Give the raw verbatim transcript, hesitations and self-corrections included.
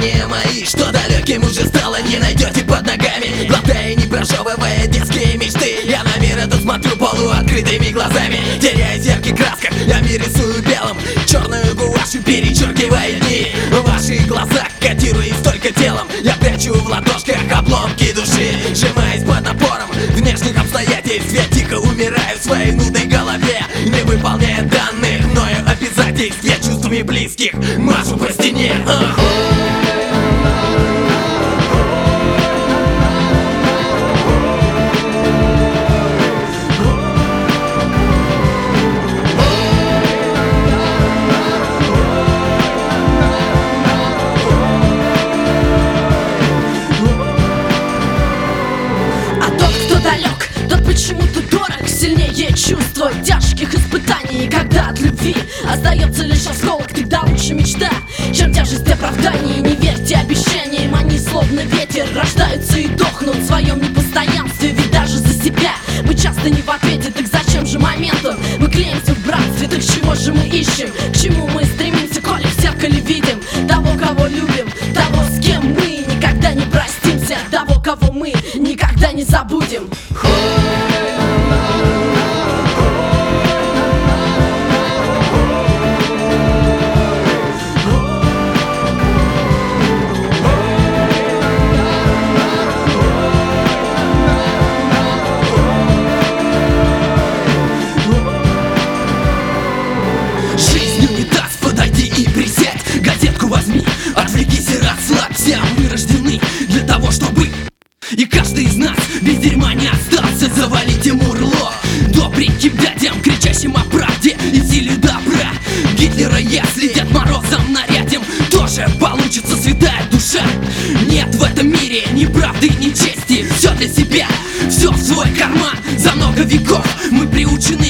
знания мои, что далеким уже стало, не найдете под ногами. Глотая, не прожевывая детские мечты, я на мир этот смотрю полуоткрытыми глазами. Теряясь в ярких красках, я мир рисую белым, черную гуашью перечеркивая дни. В ваших глазах, котируясь только телом, я прячу в ладошках обломки души. Сжимаясь под напором внешних обстоятельств, я тихо умираю в своей нудной голове, не выполняя данных мною обязательств. Я чувствами близких машу по стене. Ах. Тот почему-то дорог, сильнее чувства тяжких испытаний. Когда от любви остается лишь осколок, тогда лучше мечта, чем тяжесть оправданий. Не верьте обещаниям, они словно ветер, рождаются и дохнут в своем непостоянстве. Ведь даже за себя мы часто не в ответе. Так зачем же моментом мы клеимся в братстве? Так чего же мы ищем, к чему мы стремимся, коли в зеркале видим того, кого любим, того, с кем мы никогда не простимся, того, кого мы никогда не забудем. Жизнью не даст, подойди и присядь, газетку возьми, отвлекись и расслабься. Мы рождены для того, чтобы и каждый из нас без дерьма не остался. Завалите мурло добреньким дядям, кричащим о правде и силе добра. Гитлера, если Дед Морозом нарядим, тоже получится святая душа. Нет в этом мире ни правды, ни чести, все для себя, все в свой карман. За много веков мы приучены